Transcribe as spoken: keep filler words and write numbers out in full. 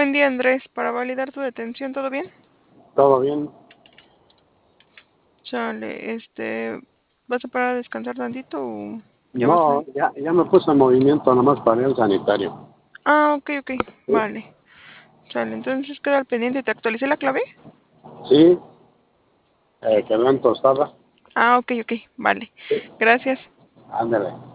Buen día, Andrés. Para validar tu detención, ¿todo bien? Todo bien. Chale, este, ¿vas a parar a descansar tantito o ya vas a...? No, ya, ya me puse en movimiento nomás para ir al sanitario. Ah, ok, ok, Sí, vale. Chale, entonces queda al pendiente. ¿Te actualicé la clave? sí, eh, quedó en tostada. Ah, ok, ok, vale. Sí, Gracias. ándale.